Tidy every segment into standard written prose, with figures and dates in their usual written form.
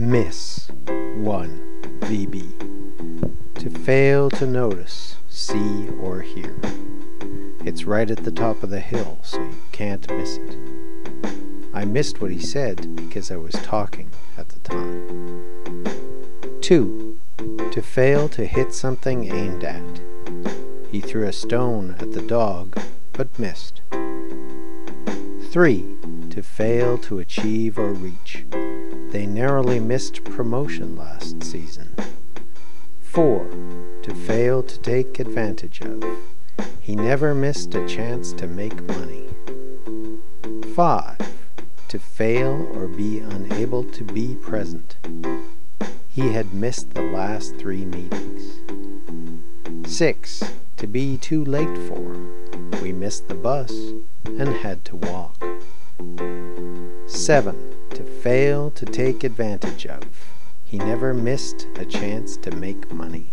Miss 1 VB. To fail to notice, see, or hear. It's right at the top of the hill, so you can't miss it. I missed what he said because I was talking at the time. 2. To fail to hit something aimed at. He threw a stone at the dog, but missed. 3. To fail to achieve or reach. They narrowly missed promotion last season. 4. To fail to take advantage of. He never missed a chance to make money. 5. To fail or be unable to be present. He had missed the last 3 meetings. 6. To be too late for. We missed the bus and had to walk. 7. To fail to take advantage of. He never missed a chance to make money.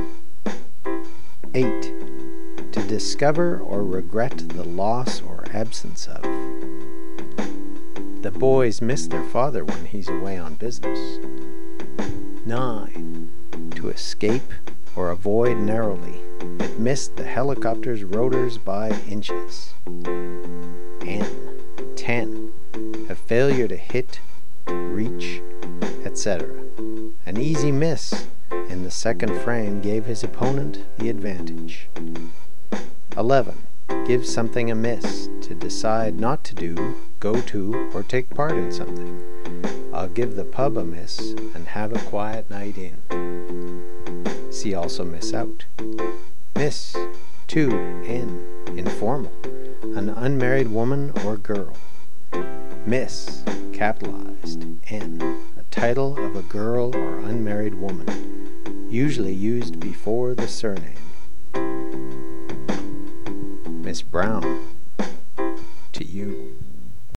8. To discover or regret the loss or absence of. The boys miss their father when he's away on business. 9. To escape or avoid narrowly. It missed the helicopter's rotors by inches. N. 10. A failure to hit, reach, etc. An easy miss in the second frame gave his opponent the advantage. 11. Give something a miss, to decide not to do, go to, or take part in something. I'll give the pub a miss and have a quiet night in. See also miss out. Miss 2. N. Informal. An unmarried woman or girl. Miss, capitalized, N. A title of a girl or unmarried woman, usually used before the surname. Miss Brown, to you.